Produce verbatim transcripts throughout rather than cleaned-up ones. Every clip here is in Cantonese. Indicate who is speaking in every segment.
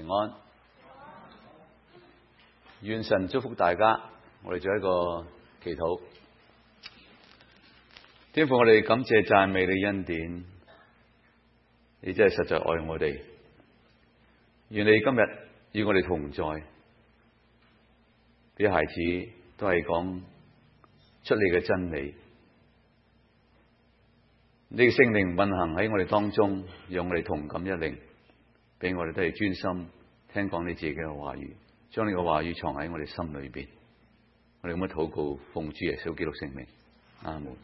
Speaker 1: 平安，願神祝福大家。我哋做一個祈禱。天父，我哋感謝讚美你恩典，你真係實在愛我哋。願你今日與我哋同在，啲孩子都係講出你嘅真理。你嘅聖靈運行喺我哋當中，讓我哋同感一靈，俾我哋都係專心聽講你自己嘅話語，將你嘅話語藏喺我哋心裏邊。我哋咁樣禱告，奉主耶穌基督聖名，阿門。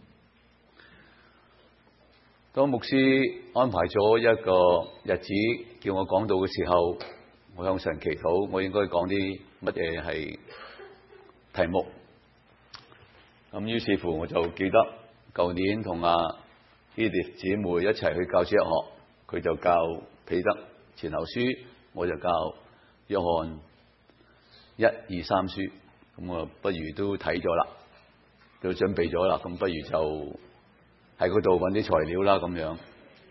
Speaker 1: 當牧師安排咗一個日子叫我講道嘅時候，我向神祈禱，我應該講啲乜嘢係題目。咁於是乎我就記得舊年同阿 Edith 姊妹一齊去教主日學，佢就教彼得前後書，我就教約翰一二三書。咁我不如都睇咗啦，都準備咗啦，咁不如就喺嗰度揾啲材料啦，咁樣。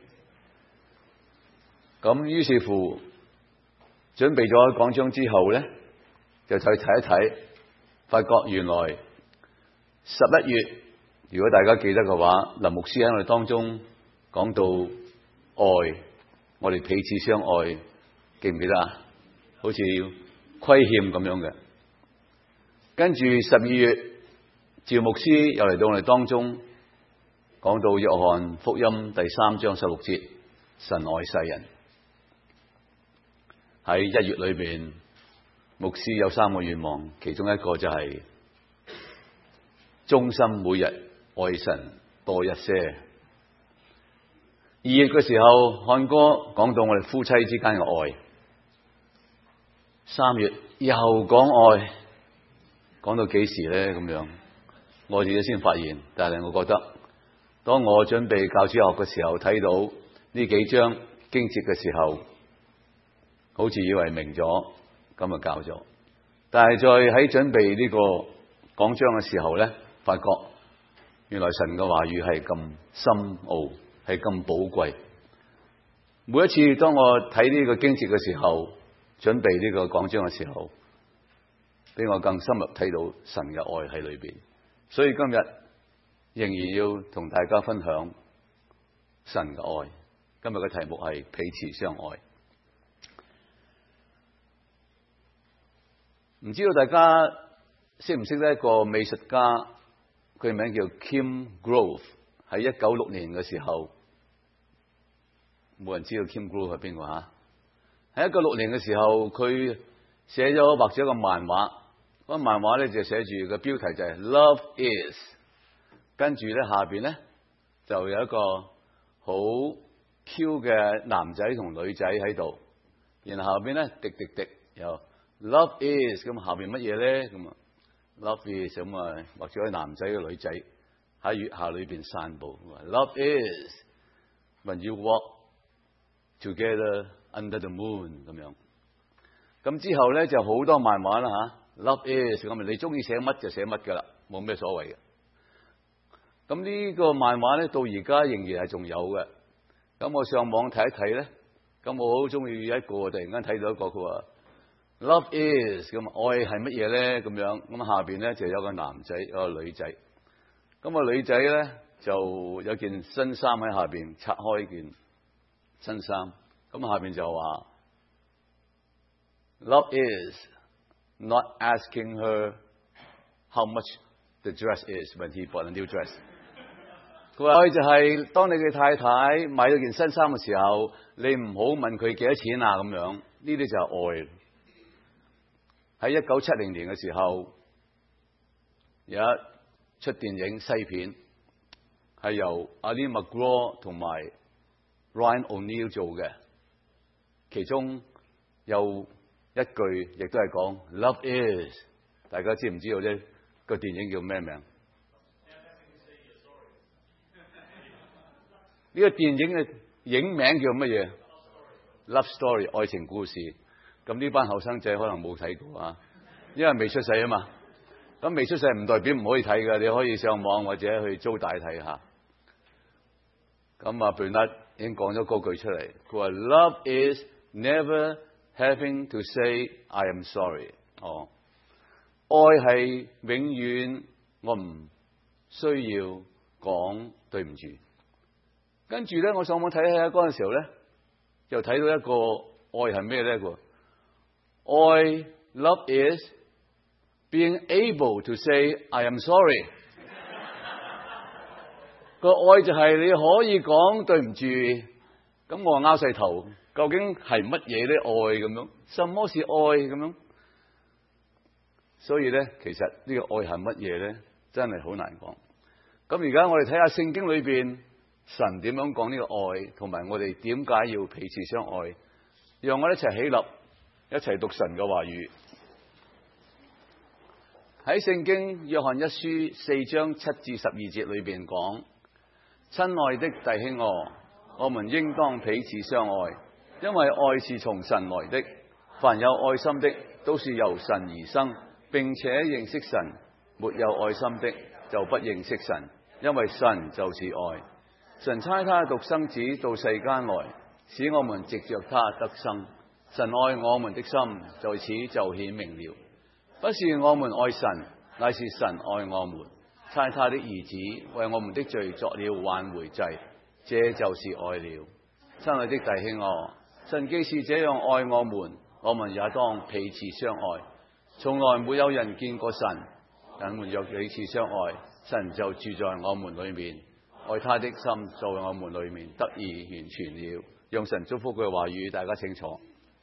Speaker 1: 咁於是乎準備咗講章之後咧，就再睇一睇，發覺原來十一月，如果大家記得嘅話，林牧師喺我哋當中講到愛，我哋彼此相愛，記唔記得啊？好似虧欠咁樣嘅。跟住十二月，趙牧師又嚟到我哋當中，講到約翰福音第三章十六節，神愛世人。喺一月裏邊，牧師有三個願望，其中一個就係忠心每日愛神多一些。二月嘅時候，漢哥講到我哋夫妻之間嘅愛。三月又講愛。講到幾時咧？咁樣我自己先發現，但係我覺得，當我準備教主學嘅時候，睇到呢幾章經節嘅時候，好似以為明咗，咁就教咗。但係再喺準備呢個講章嘅時候咧，發覺原來神嘅話語係咁深奧，係咁寶貴。每一次當我睇呢個經節嘅時候，準備呢個講章嘅時候，俾我更深入睇到神嘅愛喺裏邊，所以今日仍然要同大家分享神嘅愛。今日嘅題目係彼此相愛。唔知道大家識唔識得一個美術家，佢名叫 Kim Grove。喺一九六年嘅時候，冇人知道 Kim Grove 係邊個吓？喺一九六年嘅時候，佢寫咗畫咗一個漫畫。嗰個漫畫咧就寫住個標題就係 Love Is， 跟住咧下邊咧就有一個好 Q 嘅男仔同女仔喺度，然後下邊咧滴滴滴有 Love Is， 咁下邊乜嘢咧？咁啊 Love Is 咁啊畫咗啲男仔嘅女仔喺月下裏邊散步。Love Is when you walk together under the moon 咁樣。咁之後咧就好多漫畫啦吓。Love is 咁，你中意寫乜就寫乜噶啦，冇咩所謂嘅。咁呢個漫畫咧到而家仍然係仲有嘅。咁我上網睇一睇咧，咁我好中意一個，突然間睇到一個佢話 Love is 咁，愛係乜嘢咧？咁樣咁下邊咧就有個男仔，有個女仔。咁個女仔咧就有件新衫喺下邊，拆開件新衫。咁下邊就話 Love is not asking her how much the dress is when he bought a new dress。佢話愛就係當你嘅太太買咗件新衫嘅時候，你唔好問佢幾多錢啊咁樣，呢啲就係愛。喺一九七零年嘅時候，有一出電影西片，係由 Ali MacGraw 同埋 Ryan O'Neal 做嘅，其中有一句亦都係講 Love is， 大家知唔知道啫？個電影叫咩名？呢個電影嘅影名叫乜嘢 ？Love Story， 愛情故事。咁呢班後生仔可能冇睇過啊，因為未出世啊嘛。咁未出世唔代表唔可以睇㗎，你可以上網或者去租帶睇下。咁啊 Bernard 已經講咗嗰句出嚟，佢話 Love is never having to say I am sorry。哦，愛係永遠我唔需要講對唔住。跟住咧，我上網睇下嗰陣時候咧，又睇到一個愛係咩咧？個愛 love is being able to say I am sorry。個愛就係你可以講對唔住。咁我拗晒頭，究竟係乜嘢咧？愛咁樣，什麼是愛咁樣？所以咧，其實呢個愛係乜嘢咧？真係好難講。咁而家我哋睇下聖經裏邊神點樣講呢個愛，同埋我哋點解要彼此相愛。讓我哋一齊起立，一齊讀神嘅話語。喺聖經約翰一書四章七至十二節裏邊講：親愛的弟兄啊，我們應當彼此相愛，因為愛是從神來的。凡有愛心的，都是由神而生，並且認識神。沒有愛心的，就不認識神，因為神就是愛。神差他獨生子到世間來，使我們藉着他得生。神愛我們的心在此就顯明了，不是我們愛神，乃是神愛我們，差他的兒子為我們的罪作了挽回祭，這就是愛了。親愛的弟兄啊，神既是這樣愛我們，我們也當彼此相愛。從來沒有人見過神，人們若彼此相愛，神就住在我們裏面，愛他的心在我們裏面得以完全了。用神祝福嘅話語，大家清楚。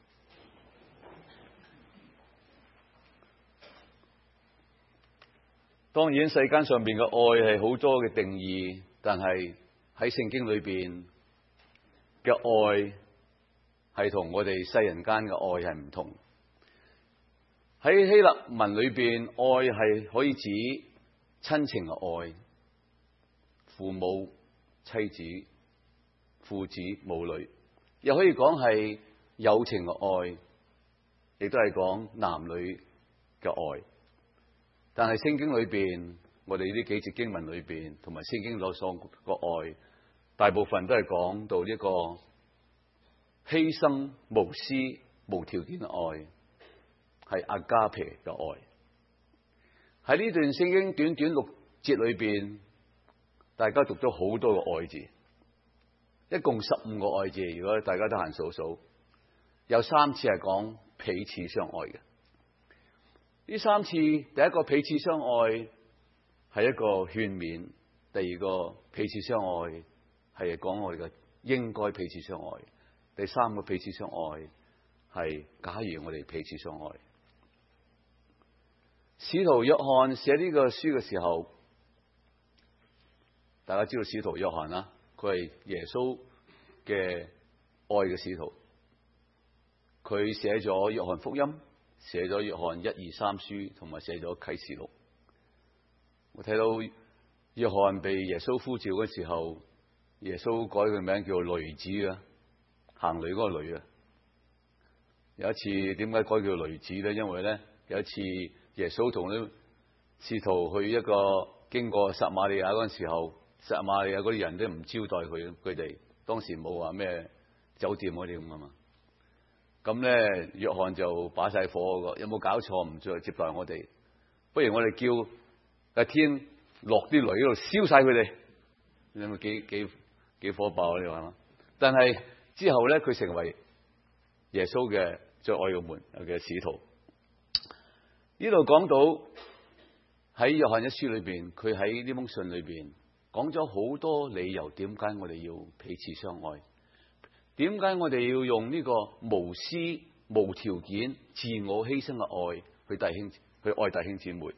Speaker 1: 當然世間上邊嘅愛係好多嘅定義，但係喺聖經裏邊嘅愛係同我哋世人間嘅愛係唔同。喺希臘文裏邊，愛係可以指親情嘅愛，父母、妻子、父子、母女，又可以講係友情嘅愛，亦都係講男女嘅愛。但係聖經裏邊，我哋呢幾節經文裏邊，同埋聖經所講嘅愛，大部分都係講到呢個犧牲、無私、無條件嘅愛，係阿加皮嘅愛。喺呢段聖經短短六節裏邊，大家讀咗好多個愛字，一共十五個愛字。如果大家得閒數數，有三次係講彼此相愛嘅。呢三次，第一個彼此相愛係一個勸勉，第二個彼此相愛係講我哋嘅應該彼此相愛，第三個彼此相愛係假如我哋彼此相愛。使徒約翰寫呢個書嘅時候，大家知道使徒約翰啦，佢係耶穌嘅愛嘅使徒，佢寫咗約翰福音，寫咗約翰一二三書，同埋寫咗啟示錄。我睇到約翰被耶穌呼召嘅時候，耶穌改佢名叫雷子啊，行雷嗰個雷啊。有一次點解改叫雷子咧？因為咧有一次耶穌同啲使徒去一個經過撒瑪利亞嗰陣時候，撒瑪利亞嗰啲人都唔招待佢，佢哋當時冇話咩酒店嗰啲咁啊嘛。咁咧，約翰就把晒火個，有冇搞錯？唔再接待我哋，不如我哋叫個天落啲雷喺度燒晒佢哋，你有冇幾幾幾火爆？你話嘛？但係之後咧，佢成為耶穌嘅最愛嘅門嘅使徒。呢度講到喺約翰一書裏邊，佢喺呢封信裏邊講咗好多理由，點解我哋要彼此相愛。點解我哋要用呢個無私、無條件、自我犧牲嘅愛去弟兄去愛弟兄姊妹？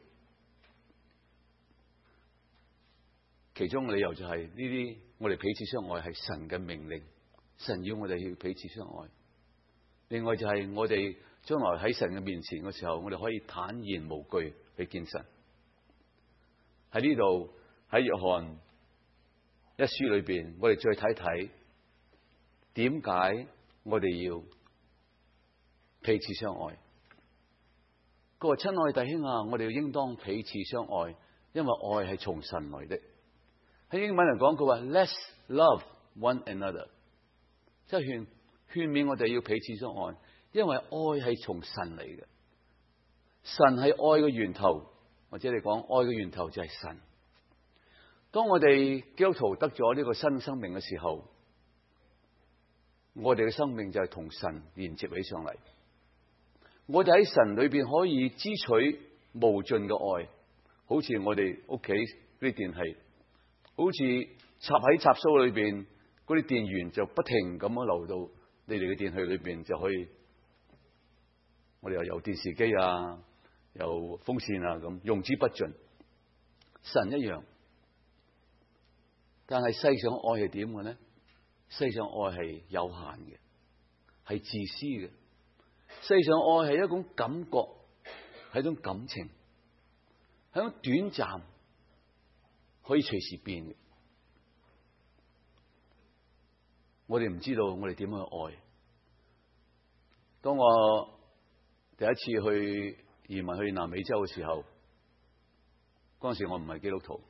Speaker 1: 其中嘅理由就係呢啲，我哋彼此相愛係神嘅命令，神要我哋要彼此相愛。另外就係我哋將來喺神嘅面前嘅時候，我哋可以坦然無懼去見神。喺呢度喺約翰一書裏邊，我哋再睇睇。點解我哋要彼此相愛？佢話：親愛弟兄啊，我哋要應當彼此相愛，因為愛係從神來的。喺英文嚟講，佢話 Let's love one another，即係勸勸勉我哋要彼此相愛， 因為愛係從神嚟嘅，神係愛嘅源頭，或者你講愛嘅源頭就係神。當我哋基督徒得咗呢個新生命嘅時候，我哋嘅生命就係同神連接起上嚟。我哋喺神裏邊可以支取無盡嘅愛，好似我哋屋企啲電器，好似插喺插蘇裏邊嗰啲電源就不停咁樣流到你哋嘅電器裏邊，就可以我哋又有電視機啊，有風扇啊，咁用之不盡。神一樣，但係世上愛係點嘅呢？世上愛係有限嘅，係自私嘅。世上愛係一種感覺，係一種感情，係一種短暫，可以隨時變嘅。我哋唔知道我哋點樣去愛。當我第一次去移民去南美洲嘅時候，嗰陣時我唔係基督徒，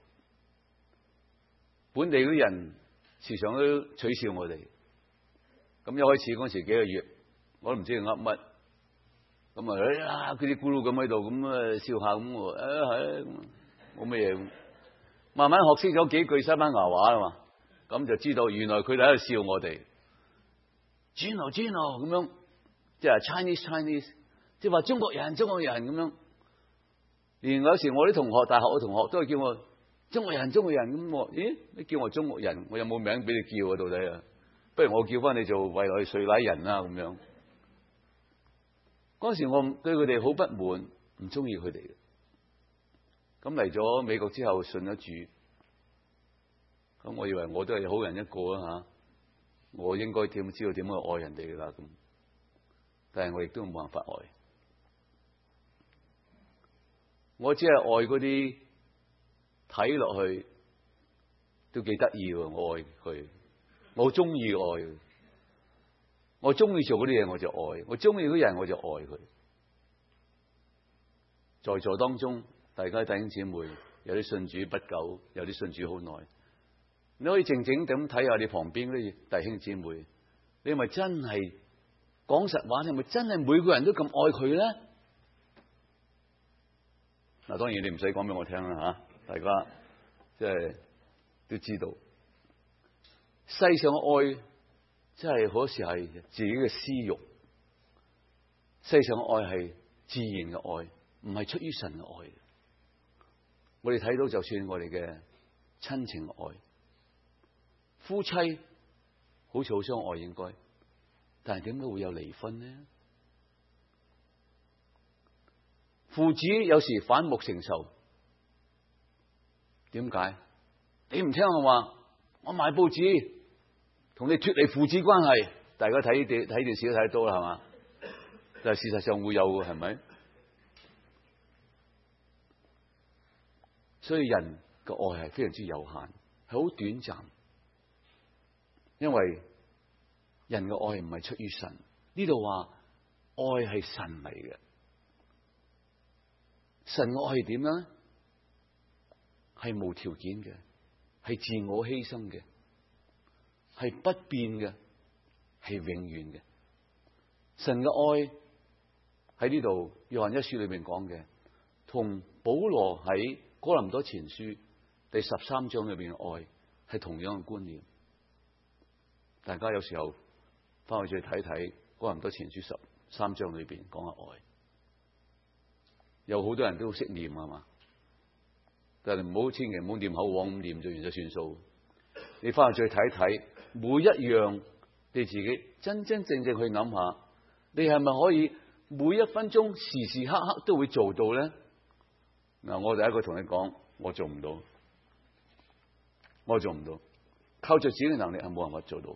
Speaker 1: 本地嗰啲人時常都取笑我哋。咁一開始嗰陣時幾個月，我都唔知佢噏乜，咁啊，佢啲咕嚕咁喺度，咁啊笑下咁，誒係，冇乜嘢。慢慢學識咗幾句西班牙話啦嘛，咁就知道原來佢哋喺度笑我哋。Gino Gino 咁樣，即係 Chinese Chinese， 即係話中國人中國人咁樣。連有時我啲同學，大學嘅同學都係叫我中國人中國人咁。我咦，你叫我中國人，我有冇名俾你叫啊？到底啊？不如我叫翻你做未來瑞乃人啦咁樣。嗰時我對佢哋好不滿，唔中意佢哋嘅。咁嚟咗美國之後信咗主，咁我以為我都係好人一個啊吓，我應該點知道點去愛人哋噶啦咁，但係我亦都冇辦法愛。我只係愛嗰啲睇落去都幾得意喎，我愛佢，我中意愛，我中意做嗰啲嘢我就愛，我中意嗰啲人我就愛佢。在座當中，大家弟兄姊妹，有啲信主不久，有啲信主好耐，你可以靜靜咁睇下你旁邊嗰啲弟兄姊妹，你係咪真係講實話？你係咪真係每個人都咁愛佢咧？嗱，當然你唔使講俾我聽啦吓，大家即係都知道，世上嘅愛真係好時係自己嘅私欲，世上嘅愛係自然嘅愛，唔係出於神嘅愛。我哋睇到就算我哋嘅親情嘅愛，夫妻好似好相愛應該，但係點解會有離婚呢？父子有時反目成仇，點解？你唔聽我話，我買報紙同你脫離父子關係。大家睇電睇電視都睇得多啦，係嘛？但係事實上會有嘅，係咪？所以人嘅愛係非常之有限，係好短暫，因為人嘅愛唔係出於神。呢度話愛係神嚟嘅。神嘅愛係點樣咧？係無條件嘅，係自我犧牲嘅，係不變嘅，係永遠嘅。神嘅愛喺呢度約翰一書裏邊講嘅，同保羅喺哥林多前書第十三章裏邊嘅愛係同樣嘅觀念。大家有時候翻去再睇睇哥林多前書十三章裏邊講嘅愛。有好多人都識念係嘛，但係唔好千祈唔好念口簧咁念咗完就算數。你翻去再睇睇，每一樣你自己真真正正去諗下，你係咪可以每一分鐘時時刻刻都會做到咧？嗱，我第一個同你講，我做唔到，我做唔到，靠着自己嘅能力係冇辦法做到。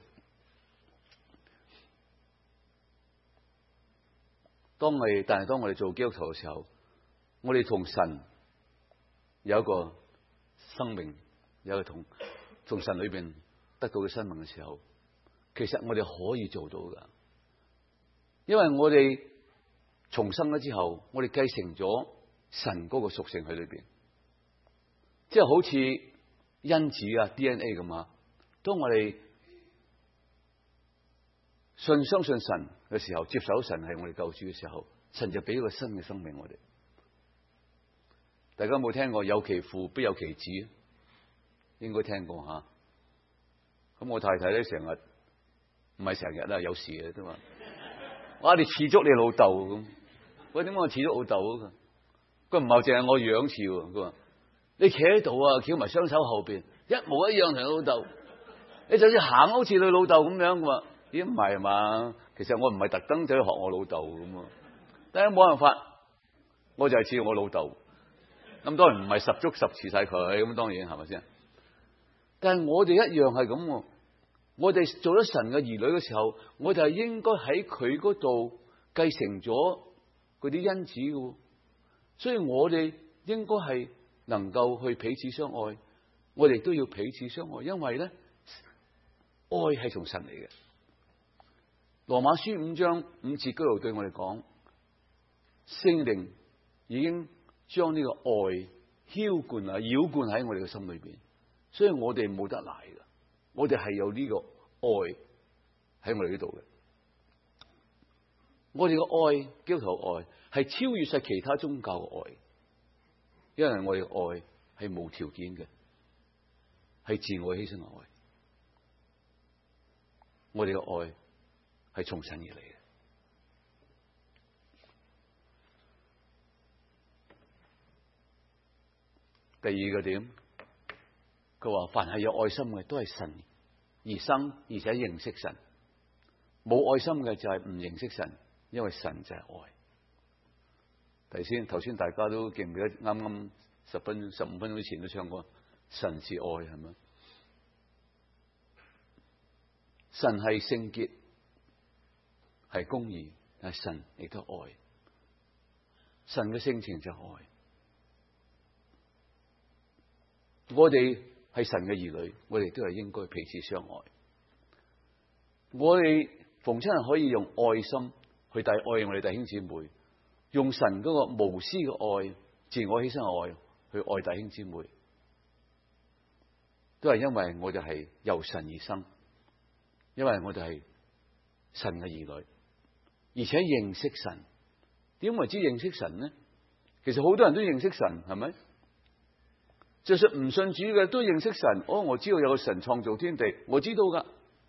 Speaker 1: 當我哋，但係當我哋做基督徒嘅時候，我哋同神有一個生命，有一個同從神裏邊得到嘅生命嘅時候，其實我哋可以做到噶，因為我哋重生咗之後，我哋繼承咗神嗰個屬性喺裏邊，即係好似因子啊 D N A 咁啊。當我哋信相信神， 嘅時候，接受神係我哋救主嘅時候，神就俾一個新嘅生命我哋。大家有冇聽過有其父必有其子？應該聽過吓。咁我太太咧成日唔係成日啦，有時嘅啫嘛。哇！你似足你老豆咁，喂，點解我似足老豆啊？佢唔係淨係我樣似喎。佢話你企喺度啊，翹埋雙手後邊，一模一樣同你老豆。你就算行好似你老豆咁樣，佢話咦唔係嘛？其實我唔係特登走去學我老豆咁啊。但係冇辦法，我就係似我老豆。咁當然唔係十足十似晒佢，咁當然係咪先？但係我哋一樣係咁。我哋做咗神嘅兒女嘅時候，我哋係應該喺佢嗰度繼承咗嗰啲恩子嘅，所以我哋應該係能夠去彼此相愛，我哋都要彼此相愛，因為咧愛係從神嚟嘅。羅馬書五章五節嗰度對我哋講，聖靈已經將呢個愛澆灌啊澆灌喺我哋嘅心裏邊，所以我哋冇得賴嘅。我哋係有呢個愛喺我哋呢度嘅，我哋嘅愛，基督徒愛係超越晒其他宗教嘅愛，因為我哋嘅愛係無條件嘅，係自我犧牲嘅愛，我哋嘅愛係從神而嚟嘅。第二個點。佢話凡係有愛心嘅都係神而生，而且認識神。冇愛心嘅就係唔認識神，因為神就係愛。頭先頭先大家都記唔記得啱啱十分十五分鐘之前都唱過神是愛，係咪？神係聖潔，係公義，但係神亦都愛。神嘅性情就係愛。我哋係神嘅兒女，我哋都係應該彼此相愛。我哋逢親係可以用愛心去帶愛我哋弟兄姊妹，用神嗰個無私嘅愛、自我犧牲嘅愛去愛弟兄姊妹，都係因為我哋係由神而生，因為我哋係神嘅兒女，而且認識神。點為之認識神呢？其實好多人都認識神，係咪？就算唔信主嘅都認識神。哦，我知道有個神創造天地，我知道噶。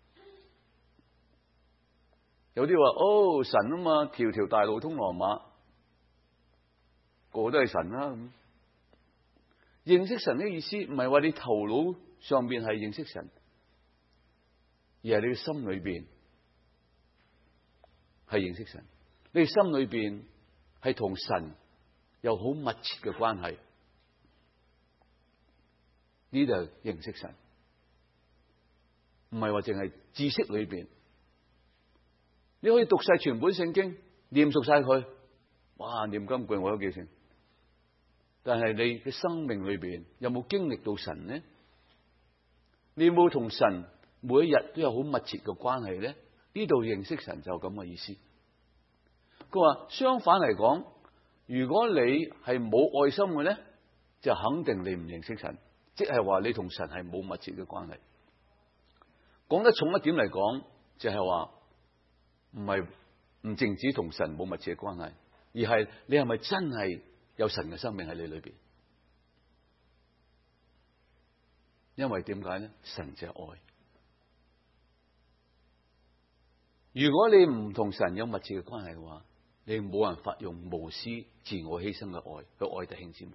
Speaker 1: 有啲話哦，神啊嘛，條條大路通羅馬，個個都係神啦。咁認識神嘅意思唔係話你頭腦上邊係認識神，而係你嘅心裏邊係認識神。你嘅心裏邊係同神有好密切嘅關係。呢度認識神，唔係話淨係知識裏邊。你可以讀晒全本聖經，念熟晒佢，哇！念金句我都記成。但係你嘅生命裏邊有冇經歷到神呢？你有冇同神每一日都有好密切嘅關係呢？呢度認識神就咁嘅意思。佢話相反嚟講，如果你係冇愛心嘅咧，就肯定你唔認識神。即係話你同神係冇密切嘅關係。講得重一點嚟講，就係話唔係唔淨止同神冇密切嘅關係，而係你係咪真係有神嘅生命喺你裏邊？因為點解咧？神就係愛。如果你唔同神有密切嘅關係嘅話，你冇辦法用無私、自我犧牲嘅愛去愛弟兄姊妹。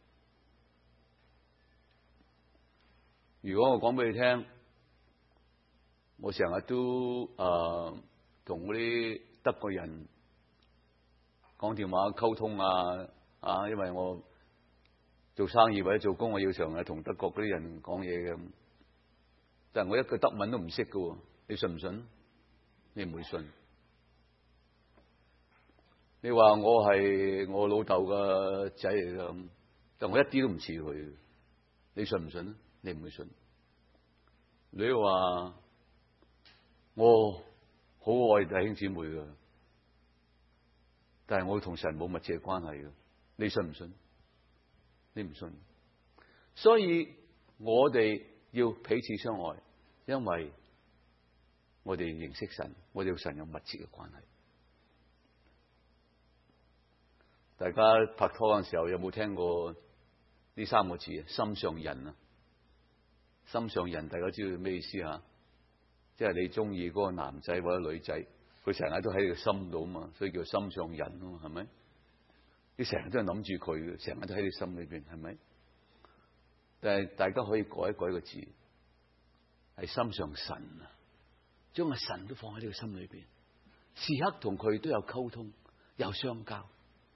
Speaker 1: 如果我講俾你聽，我成日都誒同嗰啲德國人講電話溝通啊啊，因為我做生意或者做工，我要常日同德國嗰啲人講嘢嘅。但係我一句德文都唔識㗎，你信唔信？你唔會信。你話我係我老豆嘅仔嚟㗎，但我一啲都唔似佢，你信唔信？你唔會信。你話我好愛弟兄姊妹㗎，但係我同神冇密切關係㗎，你信唔信？你唔信。所以我哋要彼此相愛，因為我哋認識神，我哋同神有密切嘅關係。 大家拍拖嘅時候有冇聽過呢三個字啊？心上人啊，心上人，大家知道咩意思啊？即係你中意嗰個男仔或者女仔，佢成日都喺你個心度啊嘛，所以叫心上人啊嘛，係咪？你成日都係諗住佢，成日都喺你心裏邊，係咪？但係大家可以改一改個字，係心上神啊，將個神都放喺你個心裏邊，時刻同佢都有溝通，有相交。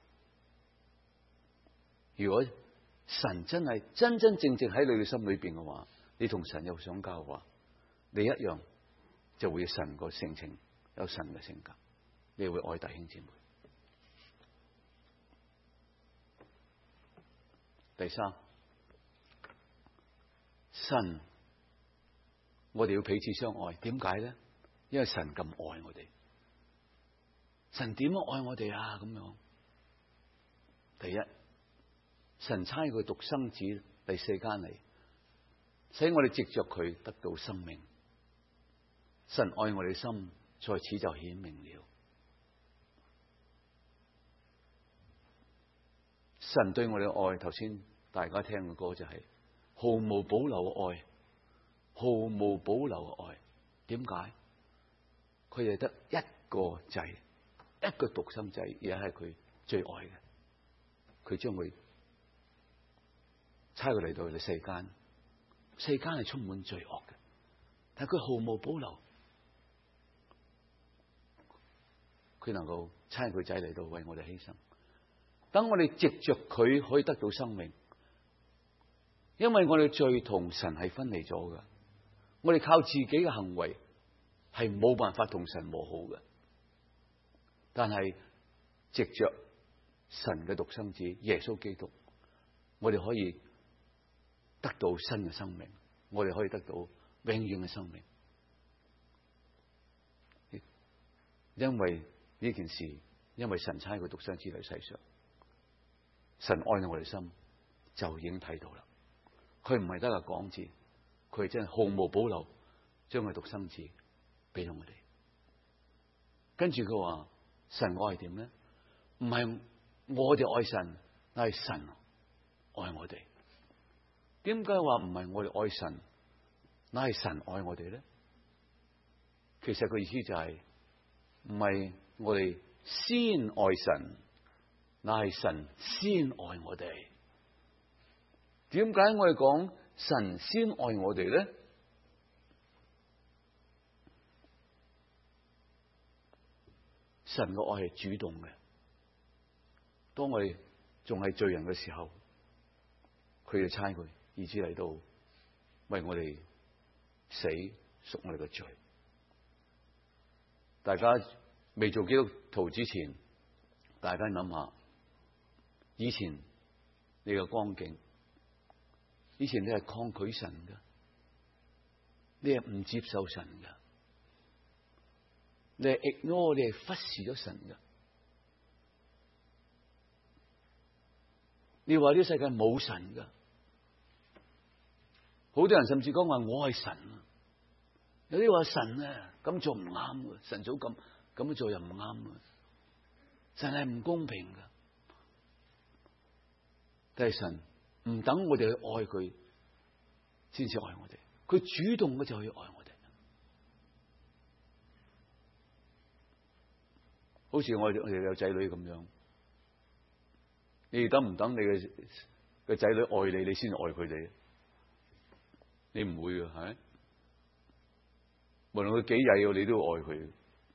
Speaker 1: 如果神真係真真正正喺你嘅心裏邊嘅話，你同神有相交嘅話，你一樣就會有神個性情，有神嘅性格，你會愛弟兄姊妹。第三，神，我哋要彼此相愛，點解咧？因為神咁愛我哋。神點樣愛我哋啊？咁樣，第一，神差佢獨生子第四間嚟，使我哋藉着佢得到生命。神愛我哋心，在此就顯明了。神對我哋嘅愛，頭先大家聽嘅歌就係毫無保留嘅愛，毫無保留嘅愛。點解？佢係得一個仔，一個獨生仔，而係佢最愛嘅。佢將佢差佢嚟到佢哋世間，世間係充滿罪惡嘅，但係佢毫無保留，佢能夠差佢仔嚟到為我哋犧牲。等我哋藉着佢可以得到生命，因為我哋罪同神係分離咗嘅，我哋靠自己嘅行為係冇辦法同神和好嘅。但係藉着神嘅獨生子耶穌基督，我哋可以得到新嘅生命，我哋可以得到永遠嘅生命。因為呢件事，因為神差佢獨生子嚟世上。神愛我哋心，就已經睇到啦。佢唔係得個講字，佢係真係毫無保留將佢獨生子俾到我哋。跟住佢話神愛係點咧？唔係我哋愛神，但係神愛我哋。點解話唔係我哋愛神，乃係神愛我哋咧？其實個意思就係唔係我哋先愛神，乃係神先愛我哋。點解我哋講神先愛我哋咧？神嘅愛係主動嘅。當我哋仲係罪人嘅時候，佢就差佢兒子嚟到為我哋死，贖我哋嘅罪。大家未做基督徒之前，大家諗下。以前你嘅光景，以前你係抗拒神嘅，你係唔接受神嘅，你係 ignore， 你係忽視咗神嘅。你話呢個世界冇神嘅，好多人甚至講話我係神啊，有啲話神啊咁做唔啱嘅，神早咁咁樣做又唔啱嘅，神係唔公平嘅。但係神唔等我哋去愛佢，先至愛我哋。佢主動嘅就可以愛我哋。好似我哋我哋有仔女咁樣，你等唔等你嘅嘅仔女愛你，你先愛佢哋？你唔會嘅，係咪？無論佢幾曳，你都要愛佢。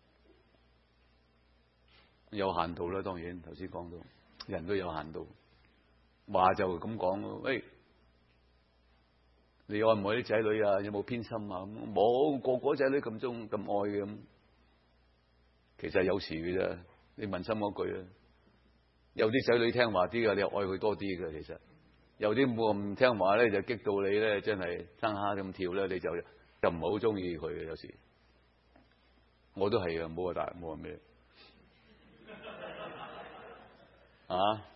Speaker 1: 有限度啦，當然頭先講到，人都有限度。話就咁講，喂，你愛唔愛啲仔女啊？有冇偏心啊？冇，個個仔女咁中咁愛嘅咁，其實係有時嘅啫。你問心嗰句啊，有啲仔女聽話啲嘅，你又愛佢多啲嘅。其實有啲冇咁聽話咧，就激到你咧，真係生蝦咁跳咧，你就就唔係好中意佢嘅。有時我都係啊，冇話大，冇話咩啊。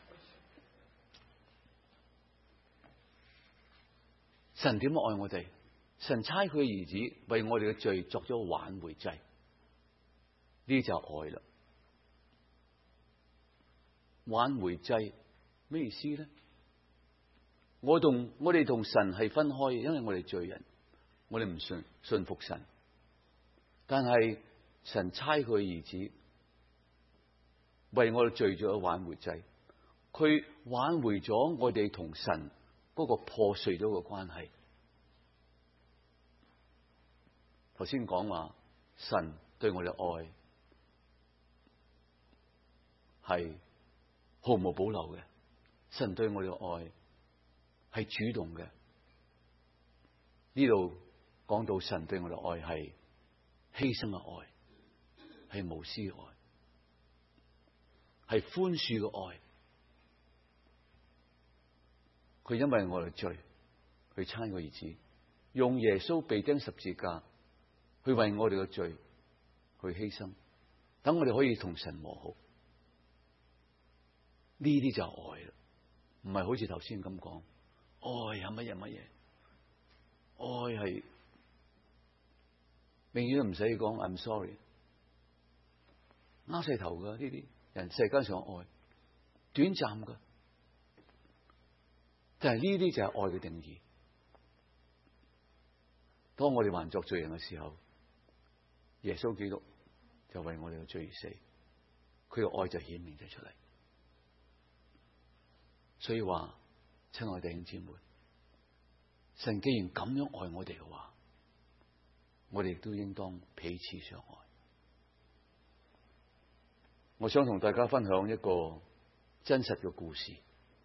Speaker 1: 神點樣愛我哋？神差佢兒子為我哋嘅罪作咗挽回祭，呢就係愛啦。 挽回祭咩意思咧？我同我哋同神係分開嘅，因為我哋罪人，我哋唔信信服神。但係神差佢兒子為我哋罪咗挽回祭，佢挽回咗我哋同神嗰個破碎咗嘅關係。頭先講話神對我哋愛係毫無保留嘅，神對我哋愛係主動嘅。呢度講到神對我哋愛係犧牲嘅愛，係無私嘅愛，係寬恕嘅愛。佢因為我哋罪，佢差個兒子，用耶穌被釘十字架，去為我哋嘅罪去犧牲，等我哋可以同神和好。呢啲就係愛啦，唔係好似頭先咁講，愛係乜嘢乜嘢，愛係永遠都唔使講 I'm sorry， 啱晒頭噶，呢啲人世間上愛短暫噶，但係呢啲就係愛嘅定義。當我哋還作罪人嘅時候，耶穌基督就為我哋嘅罪而死，佢嘅愛就顯明咗出嚟。所以話，親愛弟兄姊妹，神既然咁樣愛我哋嘅話，我哋亦都應當彼此相愛。我想同大家分享一個真實嘅故事。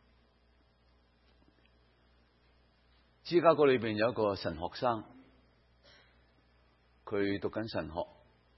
Speaker 1: 芝加哥裏邊有一個神學生，佢讀緊神學。誒、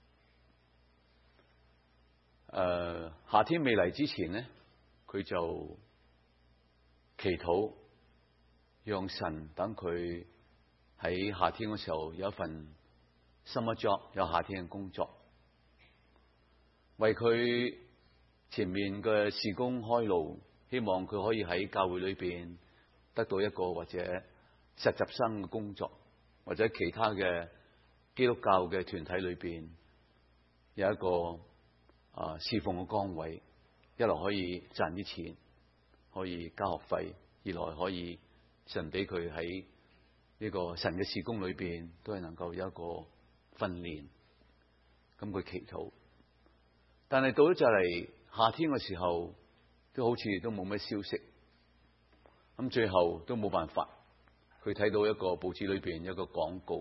Speaker 1: 呃，夏天未嚟之前呢，佢就祈禱，讓神等佢喺夏天嘅時候有一份 summer job， 有夏天嘅工作，為佢前面嘅事工開路，希望佢可以喺教會裏邊得到一個或者實習生嘅工作，或者其他嘅基督教嘅團體裏邊有一個啊侍奉嘅崗位，一來可以賺啲錢，可以交學費，二來可以神俾佢喺呢個神嘅事工裏邊都係能夠有一個訓練。咁佢祈禱，但係到咗就嚟夏天嘅時候，都好似都冇咩消息。咁最後都冇辦法，佢睇到一個報紙裏邊有一個廣告，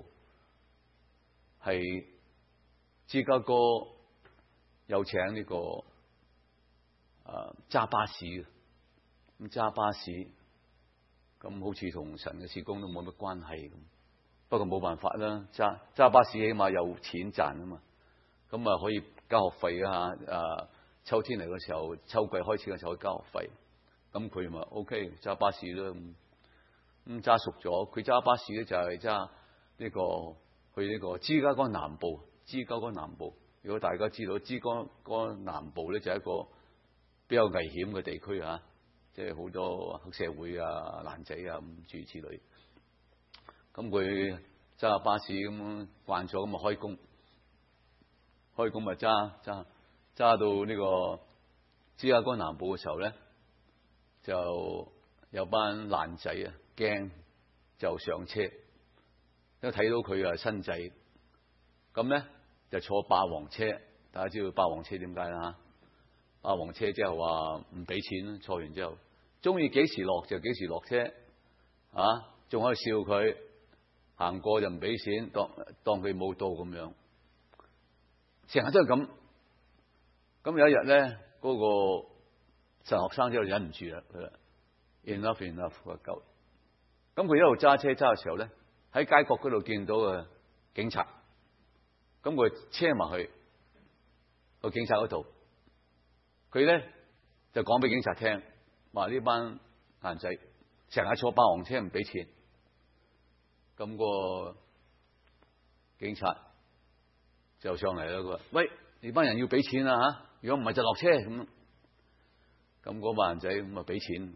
Speaker 1: 係芝加哥有請呢個啊揸巴士嘅。咁揸巴士，咁好似同神嘅事工都冇乜關係咁。不過冇辦法啦，揸揸巴士起碼有錢賺啊嘛。咁啊可以交學費啊吓，啊秋天嚟嘅時候，秋季開始嘅時候可以交學費。咁佢咪 OK 揸巴士啦。咁揸熟咗，佢揸巴士咧就係揸呢個去呢個芝加哥南部。芝加哥南部，如果大家知道芝加哥南部咧就係一個比較危險嘅地區啊。即係好多黑社會啊、爛仔啊咁諸如此類。咁佢揸下巴士咁慣咗，咁咪開工，開工咪揸揸揸到呢個芝加哥南部嘅時候咧，就有班爛仔啊驚，就上車，因為睇到佢啊新仔，咁咧就坐霸王車。大家知道霸王車點解啦？霸王車之後話唔俾錢，坐完之後中意幾時落就幾時落車，啊，仲可以笑佢，行過就唔俾錢，當當佢冇到咁樣，成日都係咁。咁有一日咧，嗰個神學生之後忍唔住啦，佢話 enough enough 佢夠。咁佢一路揸車揸嘅時候咧，喺街角嗰度見到個警察，咁佢車埋去個警察嗰度。佢咧就講俾警察聽，話呢班爛仔成日坐霸王車唔俾錢。咁個警察就上嚟啦，佢話：喂，呢班人要俾錢啊吓！如果唔係就落車咁。咁嗰班爛仔咁啊俾錢。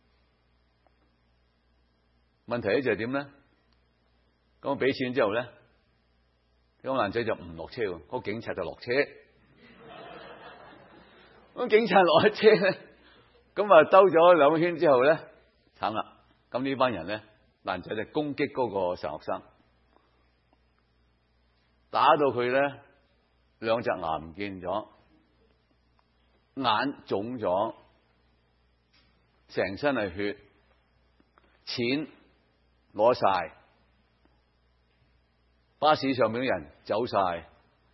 Speaker 1: 問題咧就係點咧？咁我俾錢之後咧，嗰個爛仔就唔落車喎，嗰個警察就落車。咁警察落咗車咧， 咁啊兜咗兩個圈之後咧，慘啦！咁呢班人咧，爛仔就攻擊嗰個神學生，打到佢咧兩隻牙唔見咗，眼腫咗，成身係血，錢攞晒，巴士上面啲人走晒，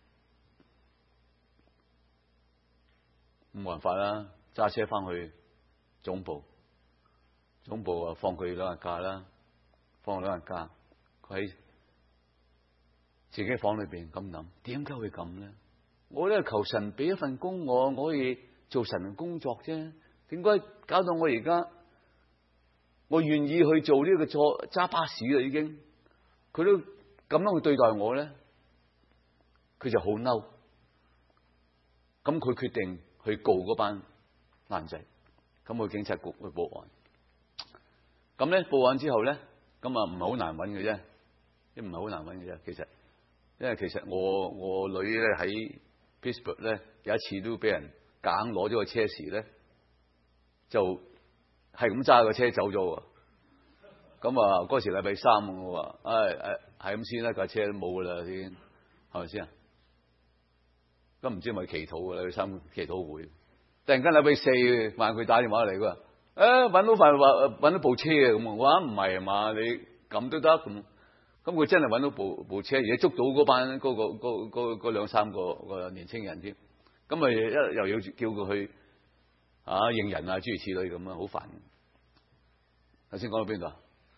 Speaker 1: 冇辦法啦，揸車翻去總部，總部啊放佢兩日假啦，放佢兩日假，佢喺自己房裏邊咁諗，點解會咁咧？我咧求神俾一份工我，我可以做神嘅工作啫，點解搞到我而家我願意去做呢個坐揸巴士啦？已經佢都咁樣去對待我咧，佢就好嬲，咁佢決定去告嗰班爛仔，咁去警察局去報案。咁咧報案之後咧，咁啊唔係好難揾嘅啫，亦唔係好難揾嘅啫。其實，因為其實我我女咧喺 Pittsburgh 咧有一次都俾人夾硬攞咗個車匙咧，就係咁揸個車走咗喎。咁啊嗰時禮拜三我話，唉誒係咁先啦，架車都冇噶啦先，係咪先啊？咁唔知係咪祈禱嘅禮拜三祈禱會，突然間禮拜四問佢打電話嚟，佢話誒揾到份話揾到部車啊，咁我話唔係啊嘛，你咁都得咁，咁佢真係揾到部部車，而且捉到嗰班嗰、嗰個嗰嗰嗰兩三個個年青人添，咁咪一又要叫佢去啊認人啊諸如此類咁啊，好煩。頭先講到邊度啊？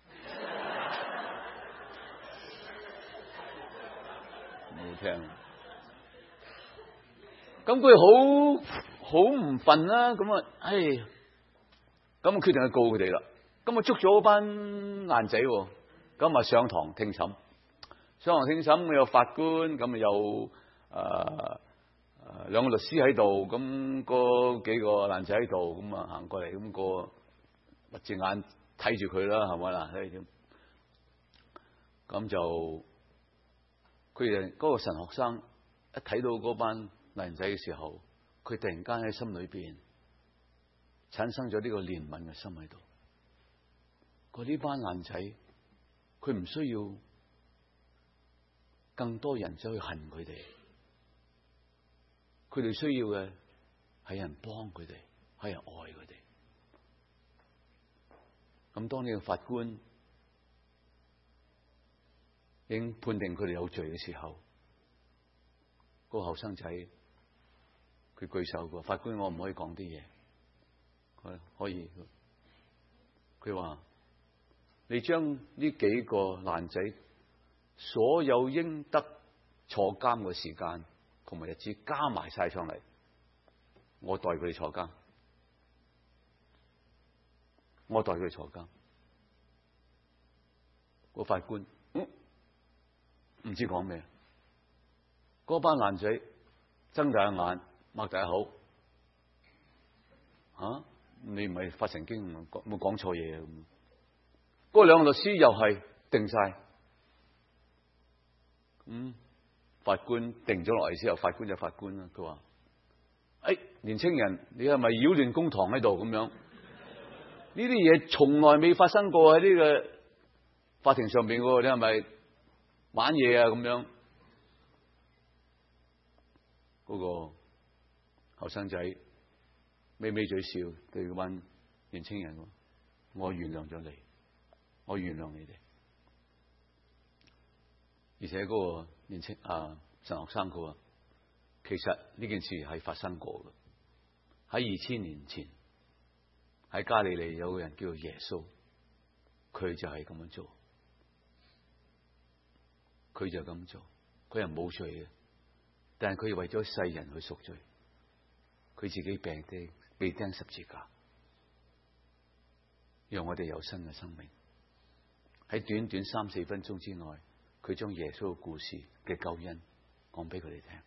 Speaker 1: 冇聽。咁佢好好唔忿啦，咁啊，唉，咁啊決定去告佢哋啦。咁啊捉咗班爛仔，咁啊上堂聽審，上堂聽審有法官，咁啊有誒誒兩個律師喺度，咁嗰幾個爛仔喺度，咁啊行過嚟，咁個擘隻眼睇住佢啦，係咪啦？咁就佢哋嗰個神學生一睇到嗰班爛仔嘅時候，佢突然間喺心裏邊產生咗呢個憐憫嘅心喺度。佢呢班爛仔，佢唔需要更多人走去恨佢哋，佢哋需要嘅係人幫佢哋，係人愛佢哋。咁當呢個法官已經判定佢哋有罪嘅時候，嗰個後生仔佢舉手嘅，法官，我唔可以講啲嘢，佢可以，佢話你將呢幾個爛仔所有應得坐監嘅時間同埋日子加埋晒上嚟，我代佢哋坐監，我代佢哋坐監。個法官嗯唔知講咩，嗰班爛仔睜大眼擘大口，吓、啊、你唔係發神經，冇講錯嘢咁。嗰兩個律師又係定晒，嗯，法官定咗落嚟之後，法官就法官啦。佢話：，誒、哎，年青人，你係咪擾亂公堂喺度咁樣？呢啲嘢從來未發生過喺呢個法庭上邊嘅，你係咪玩嘢啊？咁樣，嗰、那個後生仔微微嘴笑，對嗰班年青人話：，我原諒咗你。我原諒你哋，而且嗰個年青啊神學生佢話，其實呢件事係發生過嘅，喺二千年前喺加利利有個人叫做耶穌，佢就係咁樣做，佢就咁做，佢係冇罪嘅，但係佢為咗世人去贖罪，佢自己病釘被釘十字架，讓我哋有新嘅生命。喺短短三四分鐘之內，佢將耶穌嘅故事嘅救恩講俾佢哋聽。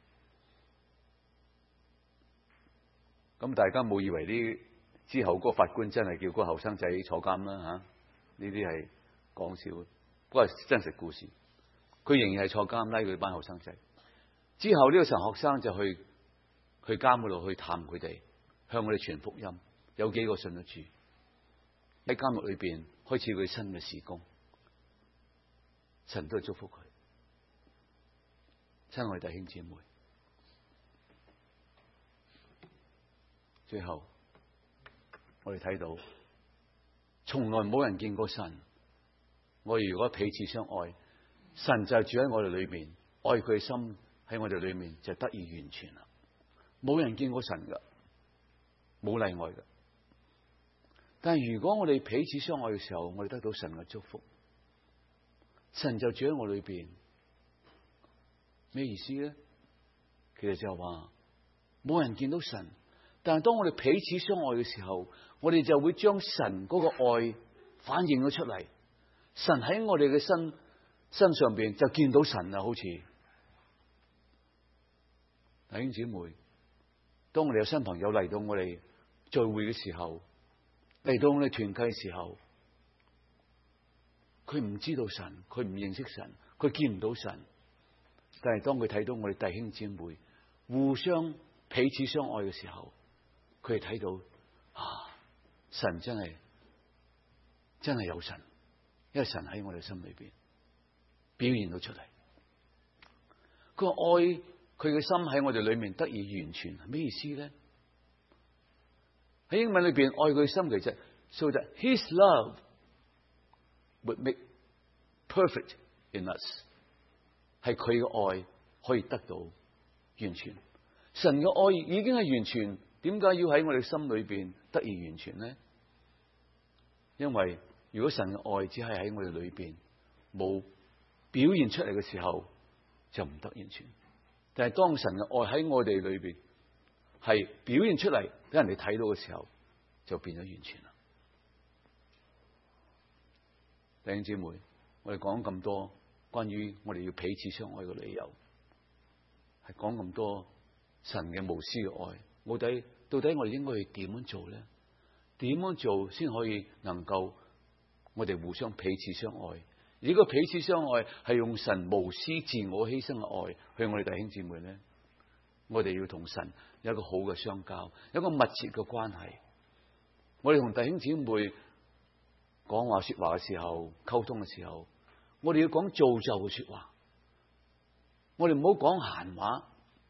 Speaker 1: 咁大家冇以為呢之後嗰個法官真係叫嗰個後生仔坐監啦吓？呢啲係講笑，嗰個係真實故事。佢仍然係坐監拉佢班後生仔。之後呢個神學生就去去監嗰度去探佢哋，向佢哋傳福音， 有幾個信得主，喺監獄裏邊開始佢新嘅事工，神都祝福佢。親愛弟兄姊妹，最後我哋睇到，從來冇人見過神。我哋如果彼此相愛，神就係住喺我哋裏面，愛佢嘅心喺我哋裏面就得以完全啦。冇人見過神噶，冇例外噶。但係如果我哋彼此相愛嘅時候，我哋得到神嘅祝福，神就住喺我裏邊。咩意思咧？其實就係話冇人見到神，但係當我哋彼此相愛嘅時候，我哋就會將神嗰個愛反映咗出嚟。神喺我哋嘅身身上邊就見到神啦，好似弟兄姊妹，當我哋有新朋友嚟到我哋聚會嘅時候，嚟到我哋團契嘅時候，佢唔知道神，佢唔認識神，佢見唔到神。但係當佢睇到我哋弟兄姊妹互相彼此相愛嘅時候，佢係睇到啊，神真係真係有神，因為神喺我哋心裏邊表現到出嚟。佢話愛佢嘅心喺我哋裏面得以完全，係咩意思咧？喺英文裏邊，愛佢嘅心其實 so that His love would make perfect in us， 係佢嘅愛可以得到完全。神嘅愛已經係完全，點解要喺我哋心裏邊得以完全咧？因為如果神嘅愛只係喺我哋裏邊冇表現出嚟嘅時候，就唔得完全。但係當神嘅愛喺我哋裏邊係表現出嚟，俾人哋睇到嘅時候，就變咗完全啦。弟兄姊妹，我哋講咁多關於我哋要彼此相愛嘅理由，係講咁多神嘅無私嘅愛，到底到底我哋應該去點樣做咧？點樣做先可以能夠我哋互相彼此相愛？而呢個彼此相愛係用神無私自我犧牲嘅愛去我哋弟兄姊妹咧，我哋要同神有一個好嘅相交，有一個密切嘅關係。我哋同弟兄姊妹講話說話嘅時候，溝通嘅時候，我哋要講造就嘅說話，我哋唔好講閒話。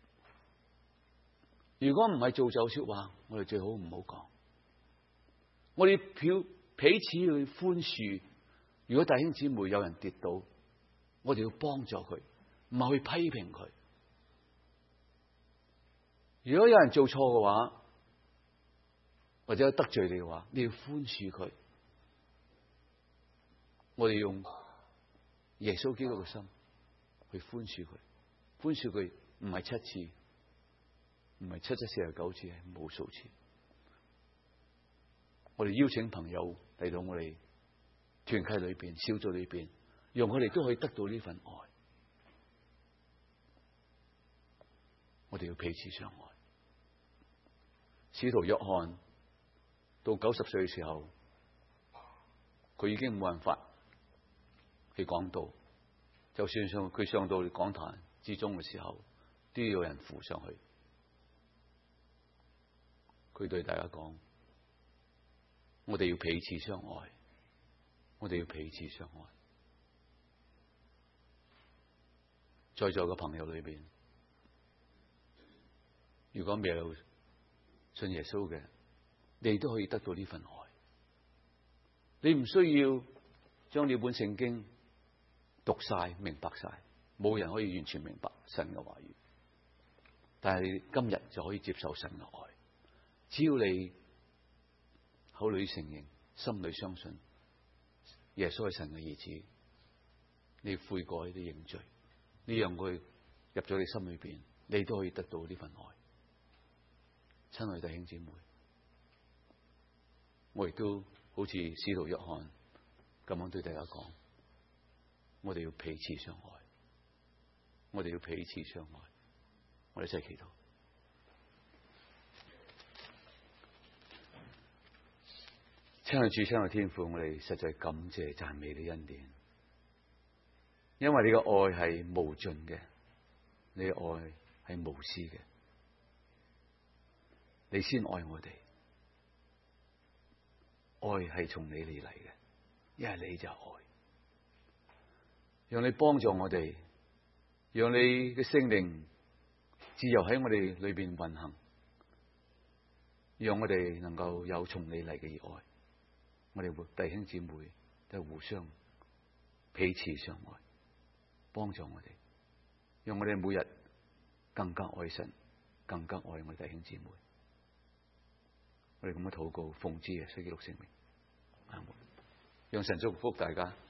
Speaker 1: 如果唔係造就說話，我哋最好唔好講。我哋表彼此去寬恕。如果弟兄姊妹有人跌倒，我哋要幫助佢，唔係去批評佢。如果有人做錯嘅話，或者得罪你嘅話，你要寬恕佢。我哋用耶穌基督嘅心去寬恕佢，寬恕佢唔係七次，唔係七七四十九次，係無數次。我哋邀請朋友嚟到我哋團契裏邊、小組裏邊，讓佢哋都可以得到呢份愛。我哋要彼此相愛。使徒約翰到九十歲嘅時候，佢已經冇辦法去講道，就算上佢上到講壇之中嘅時候，都要有人扶上去。佢對大家講：我哋要彼此相愛。我哋要彼此相愛。在座嘅朋友裏邊，如果未有信耶穌嘅，你都可以得到呢份愛。你唔需要將呢本聖經讀晒、明白晒，冇人可以完全明白神嘅話語。但係你今日就可以接受神嘅愛，只要你口裏承認，心裏相信耶穌係神嘅兒子，你悔改、你認罪，你讓佢入咗你心裏邊，你都可以得到呢份愛。親愛弟兄姊妹，我亦都好似使徒約翰咁樣對大家講，我哋要彼此相愛，我哋要彼此相愛，我哋一齊祈禱。親愛主，親愛天父，我哋實在感謝讚美你恩典，因為你嘅愛係無盡嘅，你嘅愛係無私嘅，你先愛我哋， 愛係從你嚟嚟嘅，因為你就係愛。讓你幫助我哋，讓你嘅聖靈自由喺我哋裏邊運行，讓我哋能夠有從你嚟嘅愛。我哋弟兄姊妹都互相彼此相愛，幫助我哋，讓我哋每日更加愛神，更加愛我哋弟兄姊妹。我哋咁樣禱告，奉主耶穌基督聖名，阿門。讓神祝福大家。